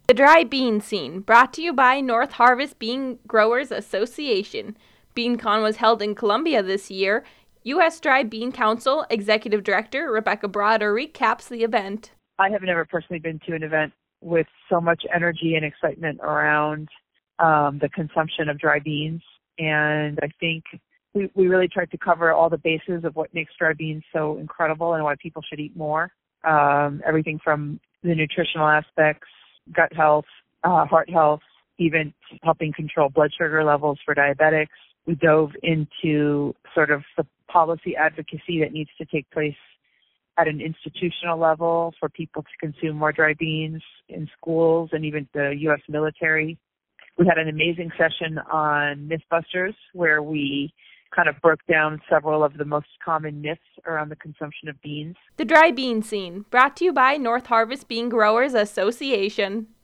The Dry Bean Scene, brought to you by North Harvest Bean Growers Association. BeanCon was held in Columbia this year. U.S. Dry Bean Council Executive Director Rebecca Broader recaps the event. I have never personally been to an event with so much energy and excitement around the consumption of dry beans. And I think we really tried to cover all the bases of what makes dry beans so incredible and why people should eat more. Everything from the nutritional aspects, gut health, heart health, even helping control blood sugar levels for diabetics. We dove into sort of the policy advocacy that needs to take place at an institutional level for people to consume more dry beans in schools and even the U.S. military. We had an amazing session on Mythbusters where we kind of broke down several of the most common myths around the consumption of beans. The Dry Bean Scene, brought to you by North Harvest Bean Growers Association.